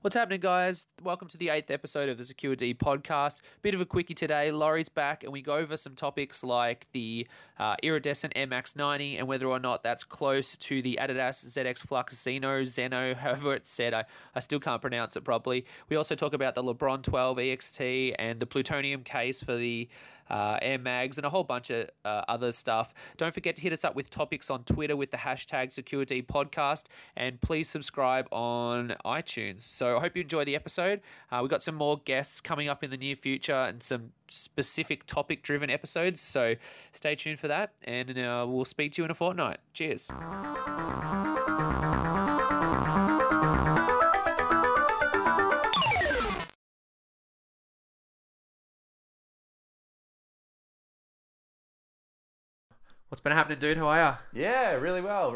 What's happening, guys? Welcome to the 8th episode of the Secure D podcast. Bit of a quickie today. Laurie's back, and we go over some topics like the iridescent Air Max 90 and whether or not that's close to the Adidas ZX Flux Zeno, however it's said. I still can't pronounce it properly. We also talk about the LeBron 12 EXT and the plutonium case for the Air Mags and a whole bunch of other stuff. Don't forget to hit us up with topics on Twitter with the hashtag SecureD Podcast, and please subscribe on iTunes. So I hope you enjoy the episode. We've got some more guests coming up in the near future and some specific topic-driven episodes, so stay tuned for that, and we'll speak to you in a fortnight. Cheers. What's been happening, dude? How are you? Yeah, really well.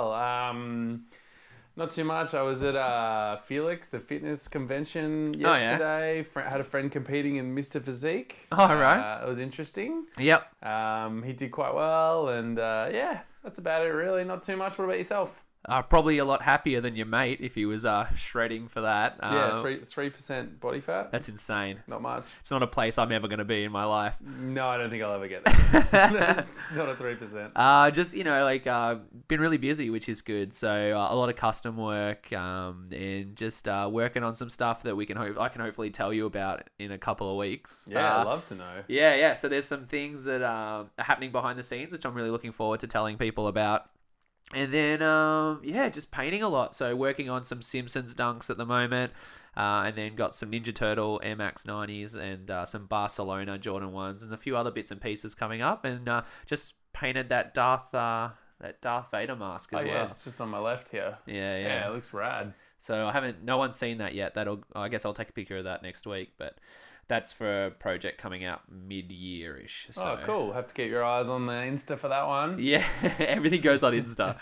Not too much. I was at Felix, the fitness convention yesterday. Had a friend competing in Mr. Physique. Oh, right. It was interesting. Yep. He did quite well, and yeah, that's about it really. Not too much. What about yourself? Probably a lot happier than your mate if he was shredding for that. Yeah, 3% body fat. That's insane. Not much. It's not a place I'm ever going to be in my life. No, I don't think I'll ever get that. That's not a 3%. Just, been really busy, which is good. So a lot of custom work and just working on some stuff that I can hopefully tell you about in a couple of weeks. Yeah, I'd love to know. Yeah. So there's some things that are happening behind the scenes, which I'm really looking forward to telling people about. And then, just painting a lot. So working on some Simpsons dunks at the moment. And then got some Ninja Turtle Air Max 90s and some Barcelona Jordan 1s and a few other bits and pieces coming up. And just painted that Darth Vader mask as well. Yeah, it's just on my left here. Yeah, it looks rad. So no one's seen that yet. I guess I'll take a picture of that next week. But that's for a project coming out mid-year-ish. So. Oh, cool. Have to keep your eyes on the Insta for that one. Yeah, everything goes on Insta.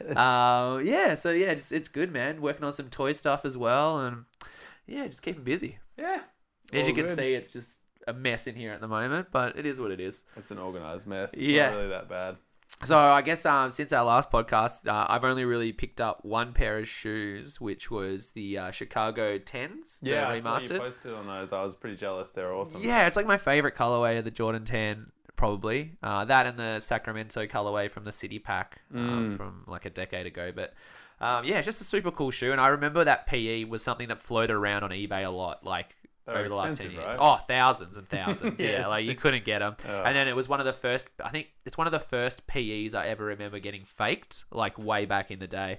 Yeah. It's good, man. Working on some toy stuff as well, and yeah, just keeping busy. Yeah. As you can see, it's just a mess in here at the moment, but it is what it is. It's an organised mess. It's not really that bad. So I guess since our last podcast, I've only really picked up one pair of shoes, which was the Chicago 10s. Yeah, remastered. I saw you posted on those. I was pretty jealous. They're awesome. Yeah, it's like my favorite colorway of the Jordan 10, probably. That and the Sacramento colorway from the City Pack from like a decade ago. But it's just a super cool shoe. And I remember that PE was something that floated around on eBay a lot, like over the last 10 years. Right? Oh, thousands and thousands. Yes. Yeah, like you couldn't get them. And then it was one of the first, I think it's one of the first PEs I ever remember getting faked, like way back in the day.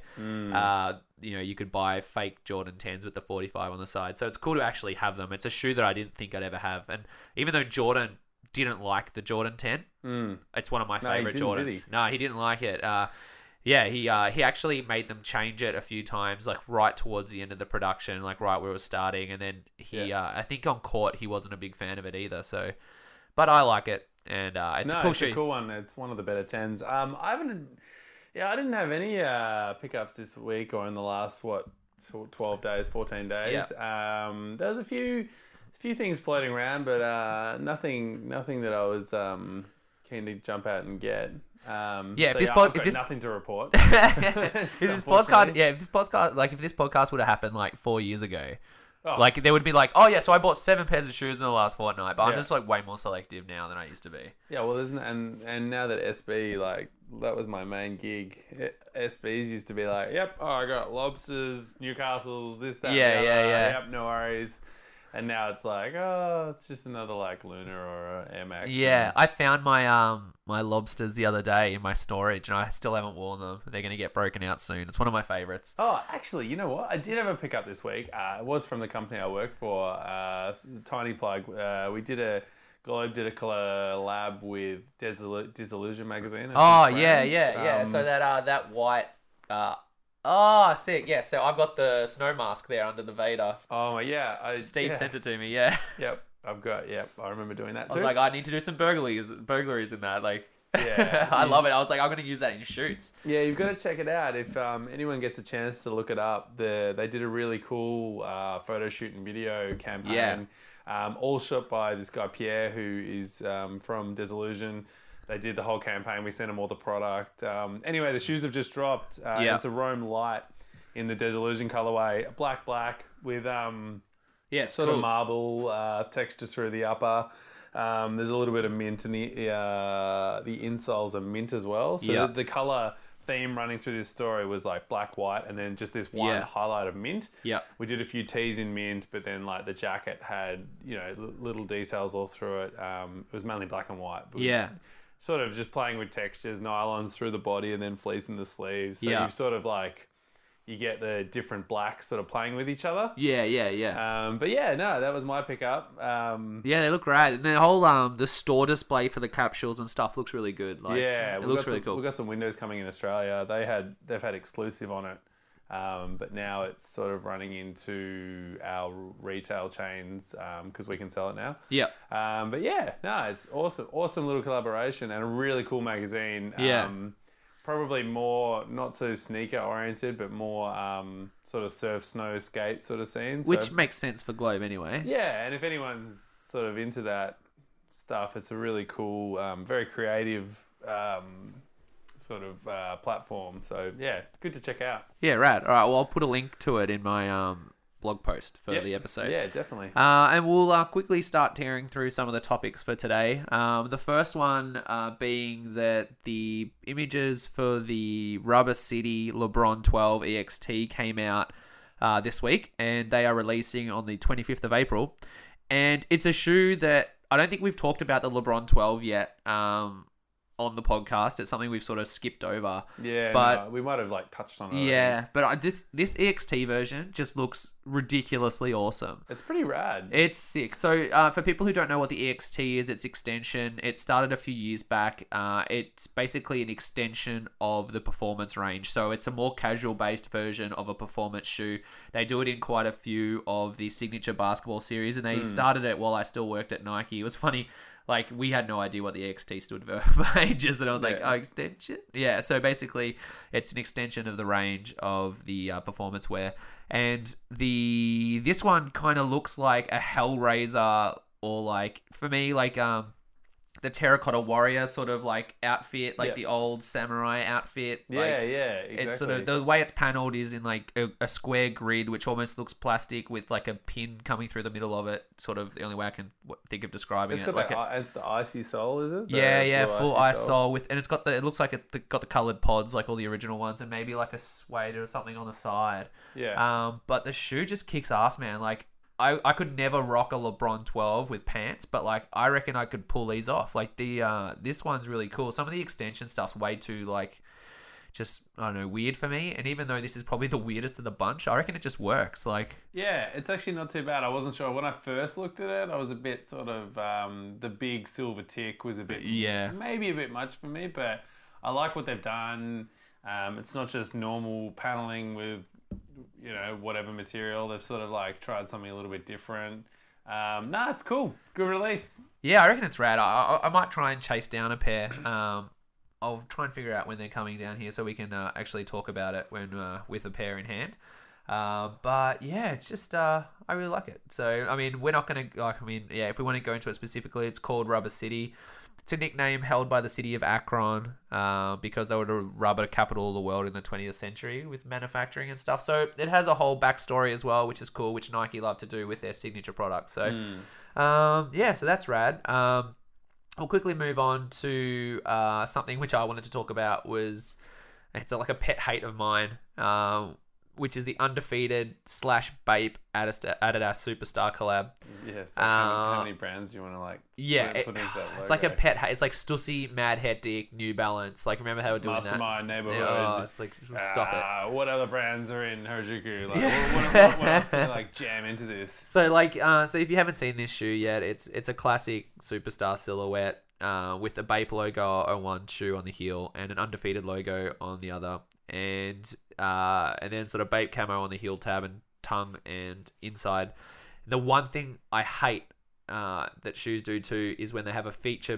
You could buy fake Jordan 10s with the 45 on the side. So it's cool to actually have them. It's a shoe that I didn't think I'd ever have. And even though Jordan didn't like the Jordan 10, it's one of my favorite Jordans. Did he? No, he didn't like it. He actually made them change it a few times, like right towards the end of the production, like right where it was starting. And then I think on court, he wasn't a big fan of it either. So, but I like it, and it's a cool shoe. It's a cool one. It's one of the better 10s. I didn't have any pickups this week or in the last 12 days, 14 days. Yeah. There's a few things floating around, but nothing that I was keen to jump out and get. I've got nothing to report. If this podcast would have happened like 4 years ago, like there would be like, oh yeah, so I bought 7 pairs of shoes in the last fortnight, but I'm just like way more selective now than I used to be. Yeah, well, and now that SB, like that was my main gig. SBs used to be like, yep, I got Lobsters, Newcastles, this, that, yep, no worries. And now it's like, it's just another like Lunar or Air Max. Yeah, I found my my Lobsters the other day in my storage, and I still haven't worn them. They're going to get broken out soon. It's one of my favorites. Oh, actually, you know what? I did have a pickup this week. It was from the company I work for, Tiny Plug. Globe did a collab with Disillusion magazine. Oh, yeah. So that white... sick. Yeah, so I've got the snow mask there under the Vader. Oh, yeah. Steve sent it to me, yeah. Yep, I remember doing that too. I was like, I need to do some burglaries in that. Like, yeah. I love it. I was like, I'm going to use that in shoots. Yeah, you've got to check it out. If anyone gets a chance to look it up, they did a really cool photo shoot and video campaign. Yeah. All shot by this guy, Pierre, who is from Disillusion. They did the whole campaign. We sent them all the product. Anyway, the shoes have just dropped. It's a Rome Light. in the Desillusion colorway, black with it's sort cool. of marble texture through the upper. There's a little bit of mint, and the insoles are mint as well. So the color theme running through this story was like black, white, and then just this one highlight of mint. Yeah. We did a few tees in mint, but then like the jacket had, you know, little details all through it. It was mainly black and white. But sort of just playing with textures, nylons through the body and then fleece in the sleeves. So you sort of like, you get the different blacks sort of playing with each other. But yeah, no, that was my pickup. They look great. And the whole the store display for the capsules and stuff looks really good. Like, it looks really cool. We've got some windows coming in Australia. They've had exclusive on it, but now it's sort of running into our retail chains because we can sell it now. But yeah, no, it's awesome little collaboration and a really cool magazine. Probably more, not so sneaker oriented, but more sort of surf, snow, skate sort of scenes. Which makes sense for Globe anyway. Yeah, and if anyone's sort of into that stuff, it's a really cool, very creative sort of platform. So yeah, it's good to check out. Yeah, rad. All right, well, I'll put a link to it in my blog post for the episode. Yeah, definitely. And we'll quickly start tearing through some of the topics for today. The first one being that the images for the Rubber City LeBron 12 EXT came out this week, and they are releasing on the 25th of April. And it's a shoe that I don't think we've talked about the LeBron 12 yet on the podcast. It's something we've sort of skipped over. Yeah, but no, we might have like touched on it. Yeah, but this EXT version just looks ridiculously awesome. It's pretty rad. It's sick. So for people who don't know what the EXT is, it's extension. It started a few years back. It's basically an extension of the performance range. So it's a more casual based version of a performance shoe. They do it in quite a few of the signature basketball series, and they started it while I still worked at Nike. It was funny. Like, we had no idea what the EXT stood for ages, and I was like, oh, extension? Yeah, so basically, it's an extension of the range of the performance wear. And this one kind of looks like a Hellraiser, or like, for me, like the Terracotta Warrior sort of like outfit, like the old samurai outfit. Yeah, like, exactly. It's sort of, the way it's paneled is in like a square grid, which almost looks plastic with like a pin coming through the middle of it. Sort of the only way I can think of describing it. It's got it's the icy sole, is it? Full ice sole with, and it's got it looks like it got the coloured pods like all the original ones, and maybe like a suede or something on the side. Yeah. But the shoe just kicks ass, man. Like, I could never rock a LeBron 12 with pants, but like I reckon I could pull these off. Like this one's really cool. Some of the extension stuff's way too like just, I don't know, weird for me. And even though this is probably the weirdest of the bunch, I reckon it just works. Like, yeah, it's actually not too bad. I wasn't sure when I first looked at it. I was a bit sort of the big silver tick was a bit maybe a bit much for me, but I like what they've done. It's not just normal paneling with, you know, whatever material. They've sort of like tried something a little bit different. It's cool. It's a good release. Yeah, I reckon it's rad. I might try and chase down a pair. I'll try and figure out when they're coming down here so we can actually talk about it when with a pair in hand. But yeah, it's just I really like it. So I mean, we're not gonna if we want to go into it specifically, it's called Rubber City. It's a nickname held by the city of Akron because they were the rubber capital of the world in the 20th century with manufacturing and stuff. So it has a whole backstory as well, which is cool, which Nike love to do with their signature products. So so that's rad. I'll quickly move on to something which I wanted to talk about. It's like a pet hate of mine, which is the undefeated / Bape Adidas Superstar collab. Yes. How many brands do you want to like? Yeah, put into that logo? It's like a pet hate. It's like Stussy, Mad Hat Dick, New Balance. Like, remember how we're doing Mastermind, that? Neighborhood. Oh, it's like, stop it. What other brands are in Harajuku? Like, what else can we like jam into this? So like, so if you haven't seen this shoe yet, it's a classic Superstar silhouette with a Bape logo on one shoe on the heel and an undefeated logo on the other, and then sort of Bape camo on the heel tab and tongue and inside. The one thing I hate that shoes do too is when they have a feature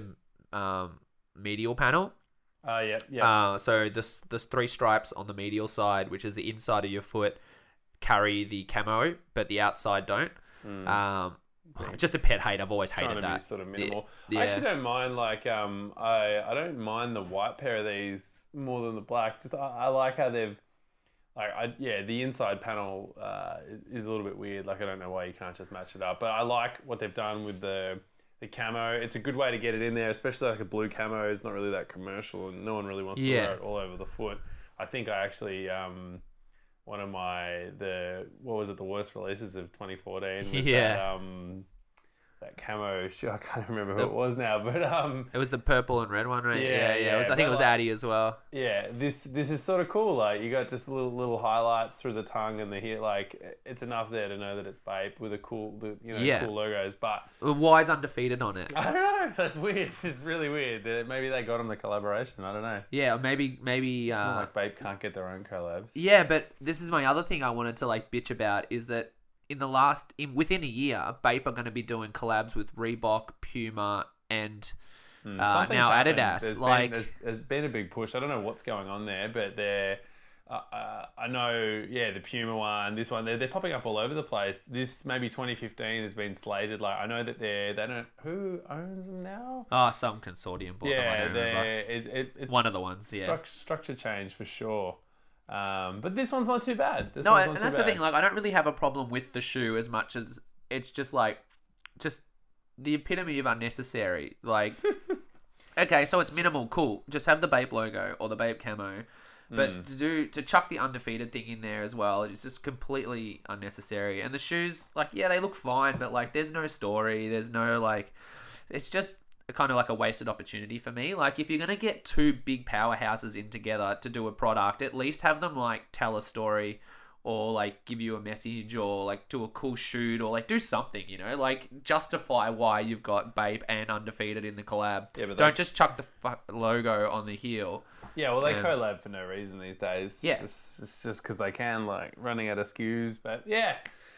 medial panel. Yeah. So there's 3 stripes on the medial side, which is the inside of your foot, carry the camo, but the outside don't. Just a pet hate. I've always hated that. Be sort of minimal. Yeah. I actually don't mind like I don't mind the white pair of these more than the black. Just I like how they've the inside panel is a little bit weird. Like, I don't know why you can't just match it up. But I like what they've done with the camo. It's a good way to get it in there, especially like a blue camo is not really that commercial and no one really wants to wear it all over the foot. I think I actually one of the worst releases of 2014 was that camo shoe. I can't remember who it was now, but it was the purple and red one, right? Yeah. I think it was Addy as well. Yeah, this is sort of cool. Like, you got just little highlights through the tongue and the here. Like, it's enough there to know that it's Bape with cool logos. But why is Undefeated on it? I don't know. That's weird. It's really weird. Maybe they got them the collaboration. I don't know. Yeah, maybe. It's not like Bape can't get their own collabs. Yeah, but this is my other thing I wanted to like bitch about is that within a year, Bape are going to be doing collabs with Reebok, Puma, and now Adidas. There's been a big push. I don't know what's going on there, but they're. I know, the Puma one, this one, they're popping up all over the place. This maybe 2015 has been slated. Like, I know that they don't. Who owns them now? Oh, some consortium bought them. I don't remember. It's one of the ones. Yeah, structure change for sure. But this one's not too bad. That's the thing. Like, I don't really have a problem with the shoe as much as it's just the epitome of unnecessary. Like, okay, so it's minimal, cool. Just have the Bape logo or the Bape camo, but to chuck the Undefeated thing in there as well, it's just completely unnecessary. And the shoes, like, they look fine, but like, there's no story. There's no like, it's just kind of like a wasted opportunity for me. Like, if you're going to get two big powerhouses in together to do a product, at least have them like tell a story or like give you a message or like do a cool shoot or like do something, like justify why you've got Bape and Undefeated in the collab. Yeah, but don't just chuck the logo on the heel. Yeah, well, they collab for no reason these days. Yeah. It's just because they can, like, running out of SKUs. But yeah.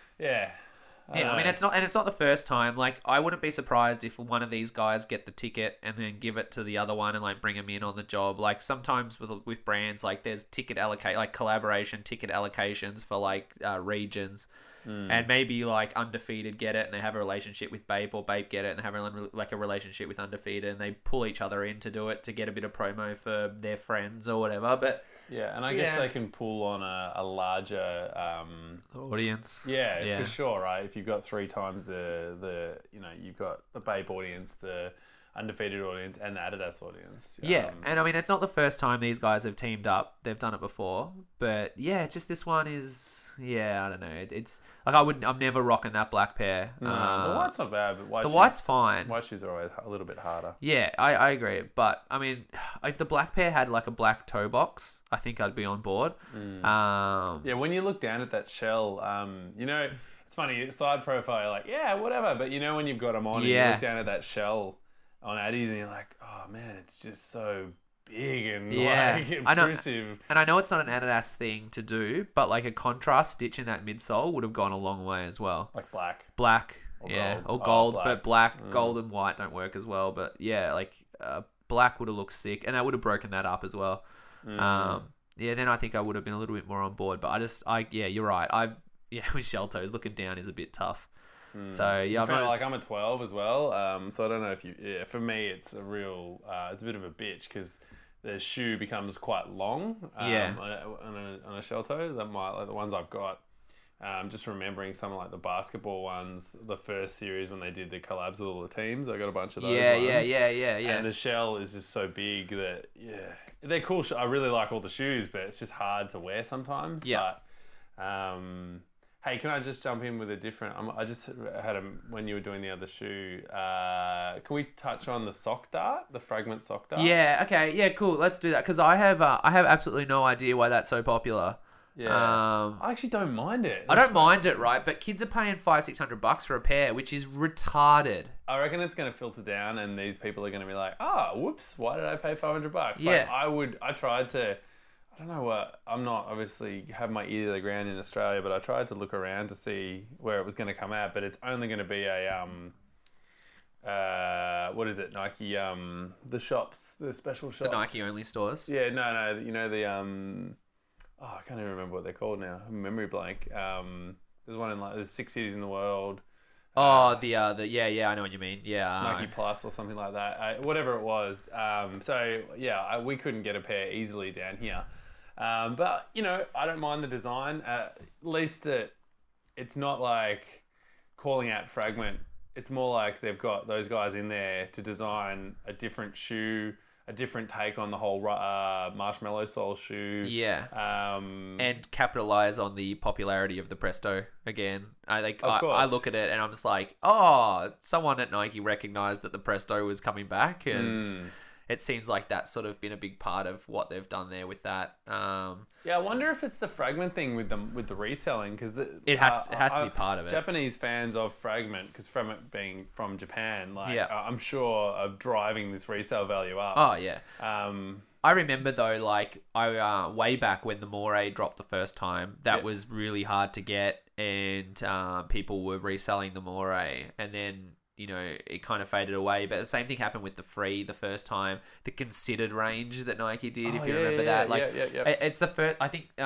I mean, it's not the first time. Like, I wouldn't be surprised if one of these guys get the ticket and then give it to the other one and like bring them in on the job. Like, sometimes with brands, like there's collaboration ticket allocations for like regions, and maybe like Undefeated get it and they have a relationship with Bape, or Bape get it and they have a relationship with Undefeated, and they pull each other in to do it to get a bit of promo for their friends or whatever. But yeah, and I guess they can pull on a larger audience. Yeah, for sure, right? If you've got 3 times the you've got the Bape audience, the Undefeated audience, and the Adidas audience. Yeah, and I mean, it's not the first time these guys have teamed up. They've done it before, but yeah, just this one is. Yeah, I don't know. It's like I'm never rocking that black pair. No, the white's not bad, but white's fine. White shoes are always a little bit harder. Yeah, I agree. But I mean, if the black pair had like a black toe box, I think I'd be on board. Yeah, when you look down at that shell, it's funny. Side profile, you're like, yeah, whatever. But when you've got them on, and you look down at that shell on Addies, and you're like, oh man, it's just so big and like intrusive. I know it's not an Adidas thing to do, but like a contrast stitch in that midsole would have gone a long way as well. Like black or gold, but black, gold and white don't work as well. But yeah, like black would have looked sick, and that would have broken that up as well. Then I think I would have been a little bit more on board. But you're right. With shell toes, looking down is a bit tough. So yeah, I'm a 12 as well. So I don't know if you. Yeah, for me, it's a real. It's a bit of a bitch because the shoe becomes quite long. On a shell toe. That like the ones I've got. Just remembering some of like the basketball ones, the first series when they did the collabs with all the teams. I got a bunch of those. Yeah. And the shell is just so big that they're cool. I really like all the shoes, but it's just hard to wear sometimes. Yeah. But, hey, can I just jump in with a different? I just had when you were doing the other shoe. Can we touch on the sock dart, the fragment sock dart? Yeah. Okay. Yeah. Cool. Let's do that because I have absolutely no idea why that's so popular. Yeah. I actually don't mind it. I don't mind it, right? But kids are paying $500-$600 for a pair, which is retarded. I reckon it's going to filter down, and these people are going to be like, whoops, why did I pay $500? Yeah. I tried to. I don't know what. I'm not obviously have my ear to the ground in Australia, but I tried to look around to see where it was going to come out. But it's only going to be a what is it? Nike the shops, the special shops, the Nike only stores. Yeah, no. The I can't even remember what they're called now. Memory blank. There's one in there's 6 cities in the world. I know what you mean. Yeah, Nike Plus or something like that. Whatever it was. We couldn't get a pair easily down here. But you know, I don't mind the design. At least it's not like calling out Fragment. It's more like they've got those guys in there to design a different shoe, a different take on the whole marshmallow sole shoe. Yeah. And capitalize on the popularity of the Presto again. I look at it and I'm just like, oh, someone at Nike recognized that the Presto was coming back, and it seems like that's sort of been a big part of what they've done there with that. Yeah, I wonder if it's the Fragment thing with the reselling, because it has to be part of it. Japanese fans of Fragment, because Fragment being from Japan, I'm sure of driving this resale value up. Oh yeah. I remember though, like I way back when the Moray dropped the first time, that was really hard to get, and people were reselling the Moray, and then, you know, it kind of faded away. But the same thing happened with the Free the first time, the Considered range that Nike did, if you remember that. It's the first. I think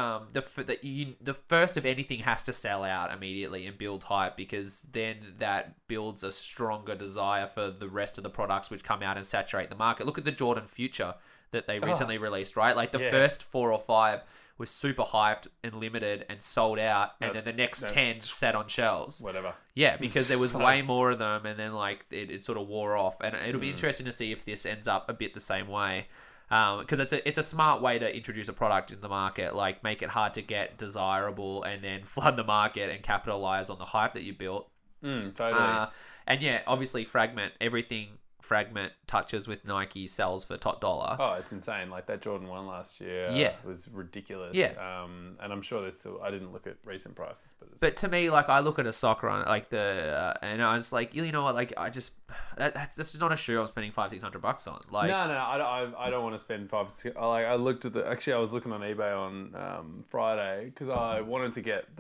the first of anything has to sell out immediately and build hype, because then that builds a stronger desire for the rest of the products which come out and saturate the market. Look at the Jordan Future that they recently released, right? Like the first 4 or 5 was super hyped and limited and sold out, and then the next 10 sat on shelves. Whatever. Yeah, because there was way more of them, and then like it sort of wore off. And it'll be interesting to see if this ends up a bit the same way, because it's a smart way to introduce a product in the market, like make it hard to get, desirable, and then flood the market and capitalize on the hype that you built. Totally. And yeah, obviously everything Fragment touches with Nike sells for top dollar. Oh, it's insane. Like that Jordan 1 last year was ridiculous. Yeah. And I'm sure there's still, I didn't look at recent prices, but to me, like I look at a sock run, like and I was like, you know what, like I just, that's just not a shoe I'm spending $500-600 on. Like, no, I don't want to spend I looked at I was looking on eBay on Friday, because I wanted to get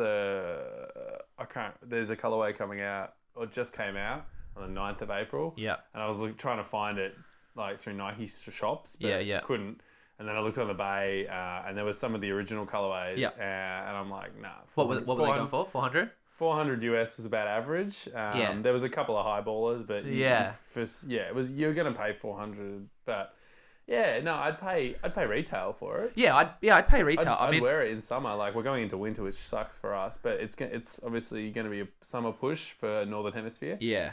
there's a colorway coming out, or just came out, on the 9th of April. Yeah. And I was trying to find it like through Nike shops, but couldn't. And then I looked on the Bay, and there was some of the original colorways. Yeah. And I'm like, nah. What were they going for? 400? 400 US was about average. There was a couple of high ballers, but you're going to pay 400, but yeah, no, I'd pay retail for it. Yeah, I'd pay retail. I'd wear it in summer. Like we're going into winter, which sucks for us, but it's obviously going to be a summer push for Northern Hemisphere. Yeah.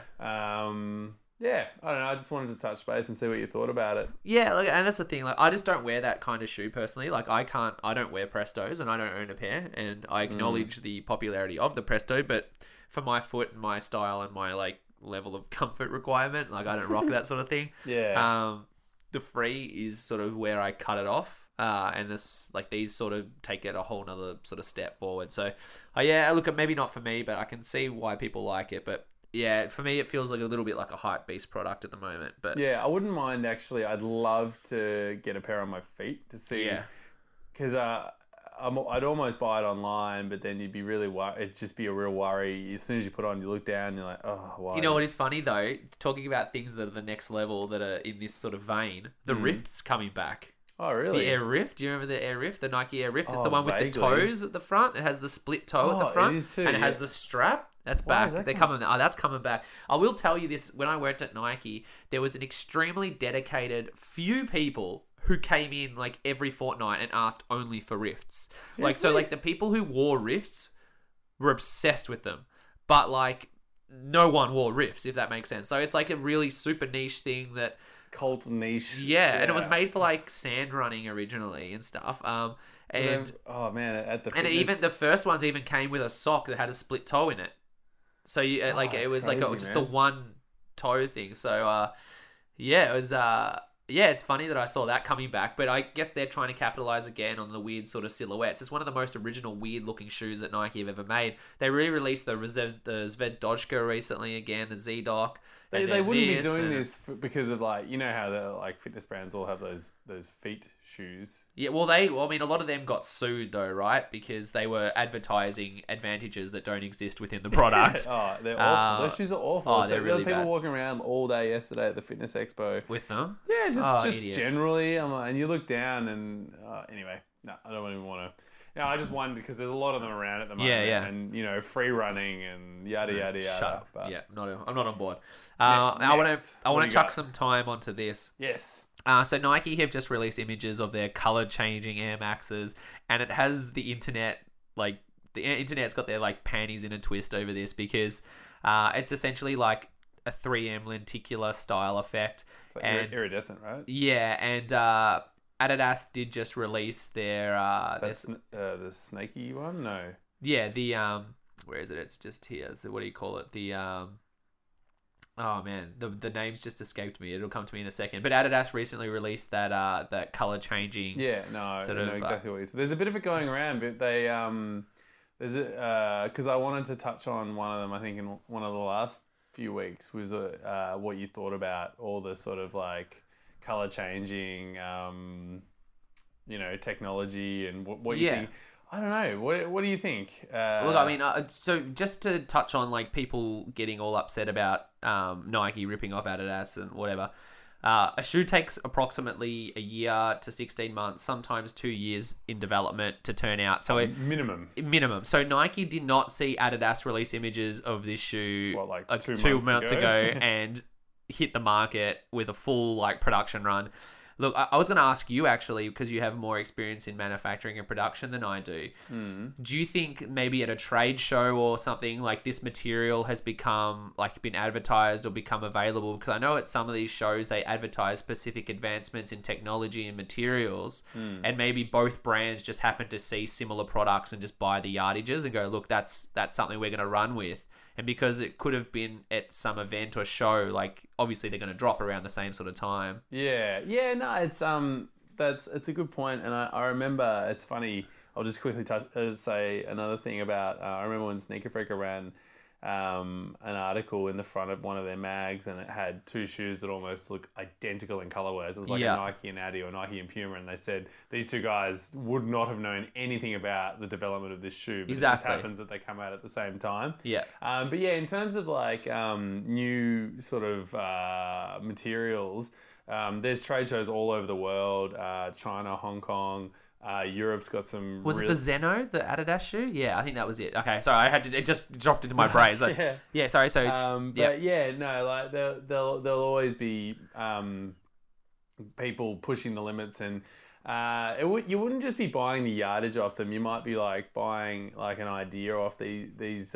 Yeah, I don't know. I just wanted to touch base and see what you thought about it. Yeah, like, and that's the thing. Like, I just don't wear that kind of shoe personally. Like, I don't wear Prestos, and I don't own a pair. And I acknowledge the popularity of the Presto, but for my foot and my style and my like level of comfort requirement, like I don't rock that sort of thing. Yeah. The Free is sort of where I cut it off, and these sort of take it a whole nother sort of step forward. So, look, maybe not for me, but I can see why people like it. But yeah, for me, it feels like a little bit like a hype beast product at the moment. But yeah, I wouldn't mind actually. I'd love to get a pair on my feet to see. Yeah. Because I'd almost buy it online, but then you'd be really worried. It'd just be a real worry. As soon as you put it on, you look down, and you're like, oh, why? You know what is funny though? Talking about things that are the next level, that are in this sort of vein, the Rift's coming back. Oh, really? The Air Rift. Do you remember the Air Rift? The Nike Air Rift. It's the one with the toes at the front. It has the split toe at the front. It is too, and it has the strap. That's back. That's coming back. I will tell you this. When I worked at Nike, there was an extremely dedicated few people who came in like every fortnight and asked only for Rifts. Seriously? Like the people who wore Rifts were obsessed with them. But like no one wore Rifts, if that makes sense. So it's like a really super niche thing that cult niche. Yeah, and it was made for like sand running originally and stuff. And oh man, at the fitness... and even the first ones even came with a sock that had a split toe in it. So you it was crazy, like just the one toe thing. So it was it's funny that I saw that coming back, but I guess they're trying to capitalize again on the weird sort of silhouettes. It's one of the most original weird looking shoes that Nike have ever made. They re-released the Zvezd Dodgka recently again, the Z-Doc. They wouldn't be doing this because of like, you know how the like fitness brands all have those feet shoes. Yeah, well, I mean, a lot of them got sued though, right? Because they were advertising advantages that don't exist within the product. Oh, they're awful. Those shoes are awful. Oh, they're really people bad. Walking around all day yesterday at the fitness expo with them. Yeah, just generally. And you look down and anyway, no, I don't even want to. No, I just wondered because there's a lot of them around at the moment. Yeah. And, you know, free running and yada, yada, yada. Shut up. But... Yeah, I'm not on board. I want to chuck some time onto this. Yes. So Nike have just released images of their color changing Air Maxes, and it has the internet, like the internet's got their like panties in a twist over this, because it's essentially like a 3M lenticular style effect. It's like iridescent, right? Yeah, and Adidas did just release their That's the snaky one? No. Yeah, the where is it? It's just here. So what do you call it? The oh man, the name's just escaped me. It'll come to me in a second. But Adidas recently released that color changing. Yeah, no, I know exactly what you're saying. There's a bit of it going around, but they there's because I wanted to touch on one of them. I think in one of the last few weeks was what you thought about all the sort of like color changing, technology and what you think. I don't know. What do you think? Look, I mean, so just to touch on like people getting all upset about Nike ripping off Adidas and whatever. A shoe takes approximately a year to 16 months, sometimes 2 years in development to turn out. So minimum. So Nike did not see Adidas release images of this shoe like 2 months ago and hit the market with a full like production run. Look, I was going to ask you actually, because you have more experience in manufacturing and production than I do. Do you think maybe at a trade show or something like this material has become like been advertised or become available? Because I know at some of these shows they advertise specific advancements in technology and materials, and maybe both brands just happen to see similar products and just buy the yardages and go, look, that's something we're going to run with. And because it could have been at some event or show, like obviously they're going to drop around the same sort of time. Yeah, no, it's a good point, and I remember it's funny. I'll just quickly say another thing about. I remember when Sneaker Freaker ran an article in the front of one of their mags, and it had two shoes that almost look identical in colorways. It was like a Nike and Adi or Nike and Puma, and they said these two guys would not have known anything about the development of this shoe, but it just happens that they come out at the same time. But yeah, in terms of like new sort of materials, there's trade shows all over the world, China, Hong Kong. Europe's got some. Was it the Zeno, the Adidas shoe? Yeah, I think that was it. Okay, sorry, it just dropped into my brain. So, yeah, sorry. So, but yeah, no, like there'll always be people pushing the limits, and you wouldn't just be buying the yardage off them. You might be like buying like an idea off these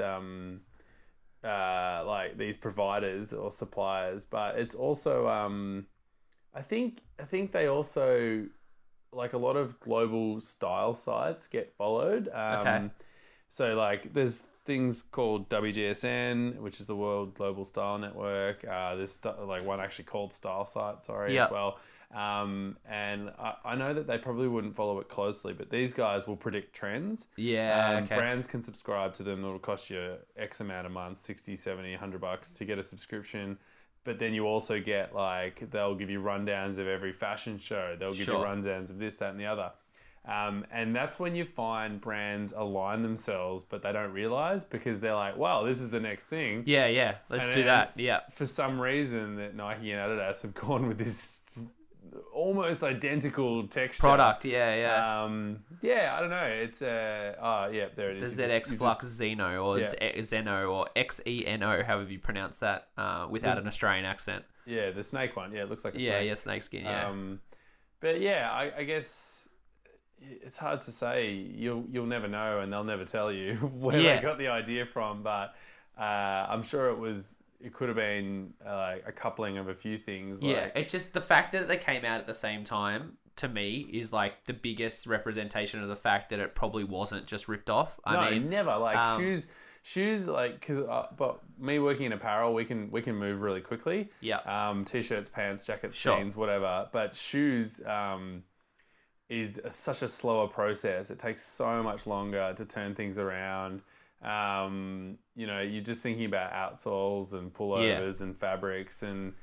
like these providers or suppliers. But it's also I think they also. Like a lot of global style sites get followed. So like there's things called WGSN, which is the World Global Style Network. There's like one actually called Style Site, as well. And I know that they probably wouldn't follow it closely, but these guys will predict trends. Brands can subscribe to them. It'll cost you X amount a month, 60, 70, $100 to get a subscription. But then you also get like, they'll give you rundowns of every fashion show. They'll give you rundowns of this, that, and the other. And that's when you find brands align themselves, but they don't realize because they're like, wow, this is the next thing. Yeah. Let's do that. Yeah. For some reason that Nike and Adidas have gone with this almost identical texture product. Yeah, I don't know. It's there it is. The ZX Flux Zeno or Zeno or XENO, however you pronounce that, without an Australian accent. Yeah, the snake one. Yeah, it looks like a snake. Yeah, snake skin. Yeah. But yeah, I guess it's hard to say. You'll never know, and they'll never tell you where they got the idea from. But I'm sure it could have been like a coupling of a few things. It's just the fact that they came out at the same time, to me, is like the biggest representation of the fact that it probably wasn't just ripped off. I mean, never. Like shoes, like, because but me working in apparel, we can move really quickly. T-shirts, pants, jackets, jeans, whatever. But shoes is such a slower process. It takes so much longer to turn things around. You're just thinking about outsoles and pullovers and fabrics, and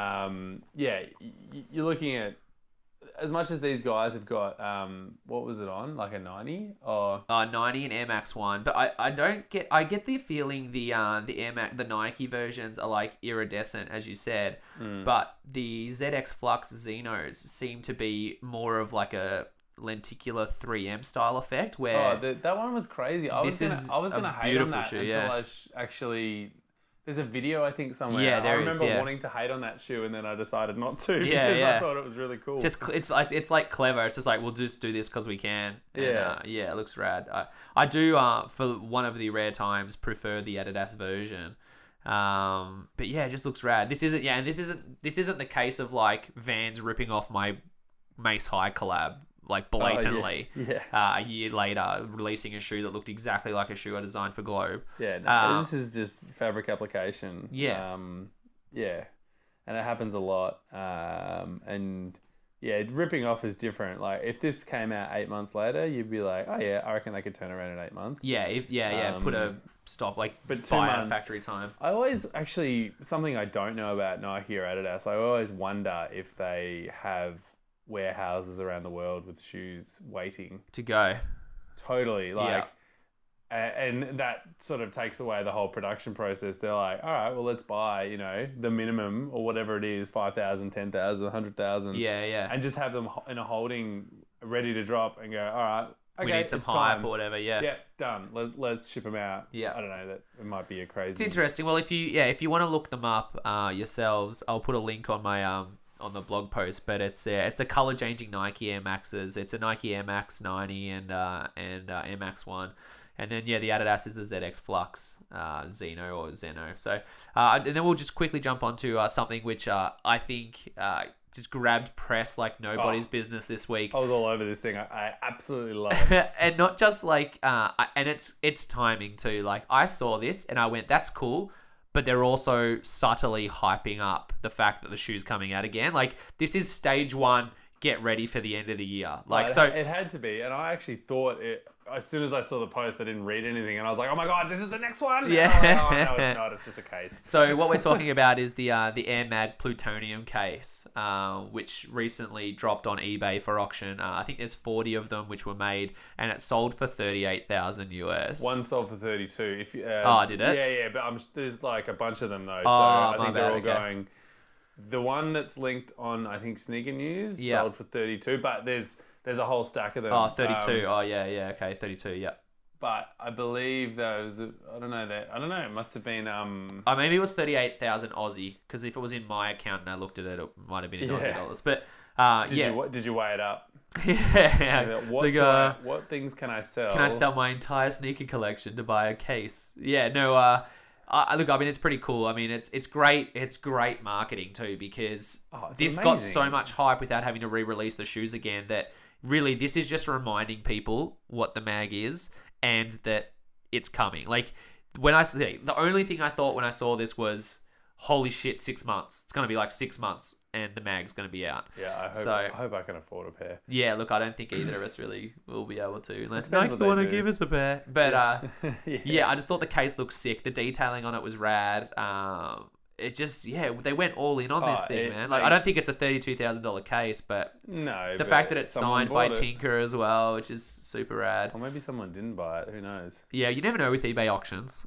you're looking at, as much as these guys have got what was it on, like a 90 or 90 and Air Max 1, but I get the feeling the Air Max, the Nike versions are like iridescent, as you said, but the ZX Flux Xenos seem to be more of like a lenticular 3M style effect, where that one was crazy. I was gonna hate on that until I actually There's a video, I think, somewhere. Yeah, there I is, remember wanting to hate on that shoe, and then I decided not to because yeah. I thought it was really cool. Just it's like clever. It's just like we'll just do this because we can. And, yeah, it looks rad. I do for one of the rare times prefer the Adidas version. But yeah, it just looks rad. This isn't the case of like Vans ripping off my Mace High collab like blatantly. A year later, releasing a shoe that looked exactly like a shoe I designed for Globe. Yeah, no, this is just fabric application. Yeah. And it happens a lot. And yeah, ripping off is different. Like if this came out 8 months later, you'd be like, oh yeah, I reckon they could turn around in 8 months. Yeah, put a stop, like, but 2 buy months, at factory time. I always something I don't know about Nike or Adidas. I always wonder if they have warehouses around the world with shoes waiting to go. Totally, like, and that sort of takes away the whole production process. They're like, all right, well, let's buy, the minimum or whatever it is, 5,000, 10,000, 100,000. Yeah. And just have them in a holding ready to drop and go, all right, okay, we need some hype or whatever. Yeah, done. Let's ship them out. Yeah, I don't know, that it might be a crazy. It's interesting. Well, if you want to look them up yourselves, I'll put a link on my on the blog post. But it's a color changing Nike Air Maxes. It's a Nike Air Max 90 and Air Max 1. And then, the Adidas is the ZX Flux, Xeno or Zeno. So, and then we'll just quickly jump onto something which I think just grabbed press like nobody's business this week. I was all over this thing. I absolutely love it. And not just like, and it's timing too. Like I saw this and I went, that's cool. But they're also subtly hyping up the fact that the shoe's coming out again. Like this is stage one. Get ready for the end of the year. It had to be. And I actually thought it, as soon as I saw the post, I didn't read anything. And I was like, oh my God, this is the next one. Yeah. Oh, no, it's not. It's just a case. So what we're talking about is the Air Mag Plutonium case, which recently dropped on eBay for auction. I think there's 40 of them which were made, and it sold for $38,000 US. One sold for 32. Did it? Yeah. But there's like a bunch of them though. So I think they're all going. The one that's linked on, I think, Sneaker News sold for 32, but there's a whole stack of them. Oh, 32. Okay, 32. Yeah. But I believe there was, I don't know. It must have been. Maybe it was 38,000 Aussie, because if it was in my account and I looked at it, it might have been in Aussie dollars. But did you weigh it up? Yeah. What things can I sell? Can I sell my entire sneaker collection to buy a case? Yeah. No. Look, I mean, it's pretty cool. I mean, it's great. It's great marketing too, because this got so much hype without having to re-release the shoes again that really this is just reminding people what the mag is and that it's coming. Like the only thing I thought when I saw this was, holy shit, 6 months. It's going to be like 6 months and the mag's going to be out. Yeah, I hope I can afford a pair. Yeah, look, I don't think either of us really will be able to, unless Nike want to give us a pair. But I just thought the case looked sick. The detailing on it was rad. It just, they went all in on this thing, man. Like, I don't think it's a $32,000 case, but the fact that it's signed by Tinker as well, which is super rad. Or maybe someone didn't buy it. Who knows? Yeah, you never know with eBay auctions.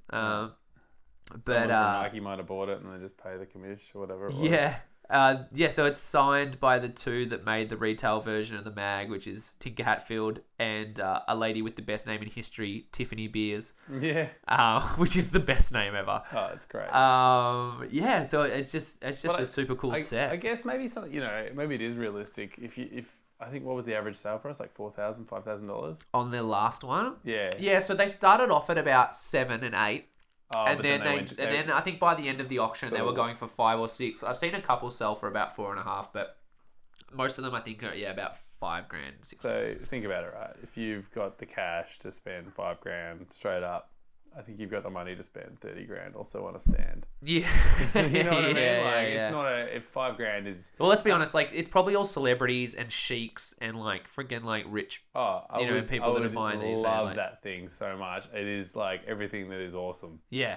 But Nike might have bought it and they just pay the commish or whatever it was. So it's signed by the two that made the retail version of the mag, which is Tinker Hatfield and a lady with the best name in history, Tiffany Beers. Yeah. Which is the best name ever. Oh, it's great. So it's just a super cool set. I guess maybe maybe it is realistic if I think, what was the average sale price? Like $4,000, $5,000 on their last one. Yeah. Yeah. So they started off at about 7 and 8. And then I think by the end of the auction they were going for 5 or 6. I've seen a couple sell for about 4.5, but most of them I think are about $5,000, $6,000. So think about it, right? If you've got the cash to spend $5,000 straight up, I think you've got the money to spend $30,000 also on a stand. Yeah, you know what I mean? It's not if $5,000 is. Well, let's be honest. Like, it's probably all celebrities and sheiks and like freaking like rich. People that are buying these. I love that thing so much. It is like everything that is awesome. Yeah.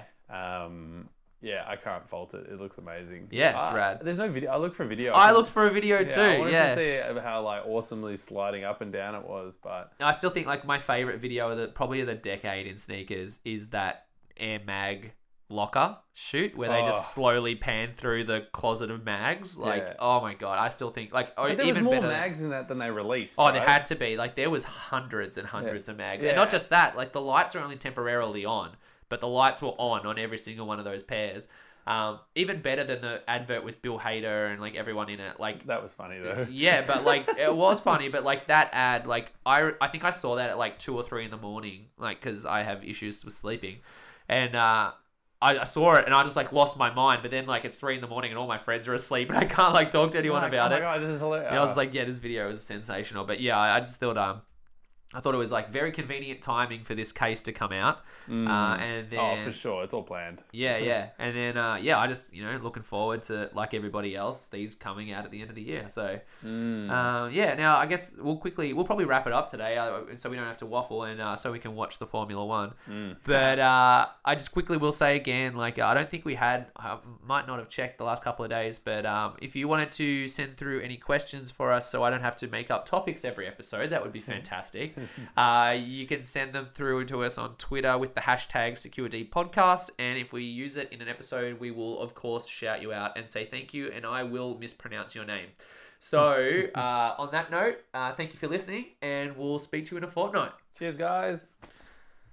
I can't fault it. It looks amazing. Yeah, it's rad. There's no video. I looked for a video. I looked for a video too. I wanted to see how like awesomely sliding up and down it was, but I still think like my favorite video of the decade in sneakers is that Air Mag locker shoot where they just slowly pan through the closet of mags. Like, oh my God, I still think like but there was more mags in that than they released. There had to be. Like, there was hundreds and hundreds of mags, and not just that. Like, the lights are only temporarily on. but the lights were on every single one of those pairs. Even better than the advert with Bill Hader and like everyone in it. Like that was funny though. Yeah, but like it was funny, but like that ad, like I think I saw that at like 2 or 3 in the morning, like because I have issues with sleeping, and I saw it and I just like lost my mind. But then like it's 3 in the morning and all my friends are asleep and I can't like talk to anyone about it. Oh my God, this is hilarious. And I was like, yeah, this video is sensational. But yeah, I just thought I thought it was like very convenient timing for this case to come out. And then, for sure. It's all planned. Yeah. And then, I just, looking forward to, like everybody else, these coming out at the end of the year. So, now I guess we'll probably wrap it up today so we don't have to waffle and so we can watch the Formula One. But I just quickly will say again, like, I don't think we might not have checked the last couple of days, but if you wanted to send through any questions for us so I don't have to make up topics every episode, that would be fantastic. You can send them through to us on Twitter with the hashtag SecureDPodcast, and if we use it in an episode, we will of course shout you out and say thank you, and I will mispronounce your name. So on that note, thank you for listening, and we'll speak to you in a fortnight. Cheers, guys.